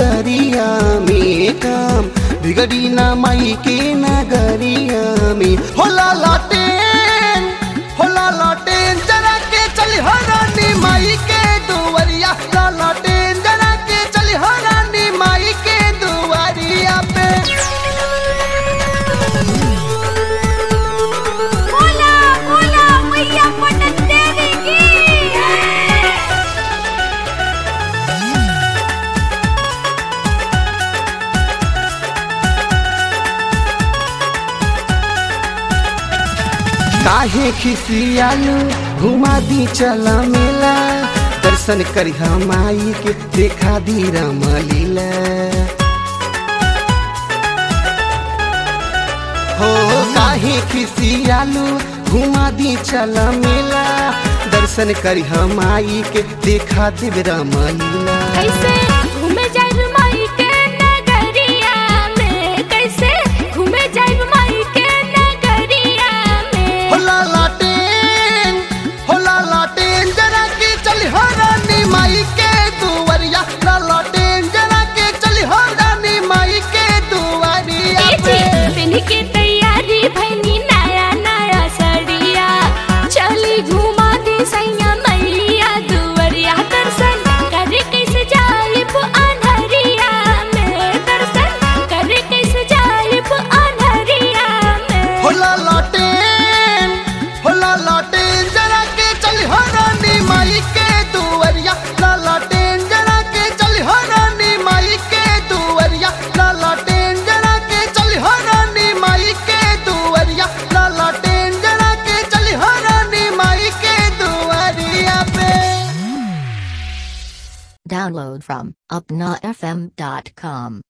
नगरिया में काम बिगड़ी ना माई के नगरिया में। होला लाटेन जरा के चली हो रानी माई के दुवरिया। लाटेन जरा के चली हो रानी माई के दुवरिया पे। बोला मैया पटन देवी की। काहे खिसियालू घुमा दी चला मेला। दर्शन करी माई के देखा दी रामलीला। हो काहे खिसियालू घुमा दी चला मेला। दर्शन करी माई के देखा दी रामलीला। कैसे घूमे जाए माई के नगरिया में। कैसे घूमे जाए माई के नगरिया में। होला लाटेन जरा के चली हो रानी माई के दुवरिया। लाटेन जरा के चली हो रानी माई के दुवरिया पे। पिन्ह के तैयारी भैनी नया नया सड़िया। चली घुमा दी सैया मैया दुवरिया। दर्शन करे कैसे जाइब अन्हरिया में। दर्शन करे कैसे जाइब अन्हरिया में। होला लाटेन जरा के चली हो रानी माई के दुवरिया। लाटेन जरा के चली हो रानी माई के दुवरिया। लाटेन जरा के चली हो रानी माई के दुवरिया। लाटेन जरा के चली हो रानी माई के दुवरिया पे। Download from upnafm.com.